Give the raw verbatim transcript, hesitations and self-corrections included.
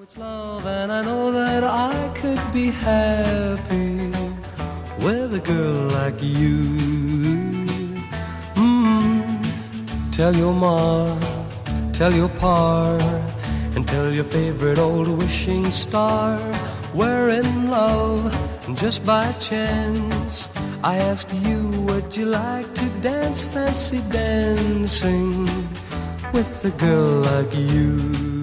it's love, and I know that I could be happy with a girl like you. Mm. Tell your ma, tell your pa, and tell your favorite old wishing star we're in love, and just by chance I ask you, would you like to dance fancy dancing with a girl like you?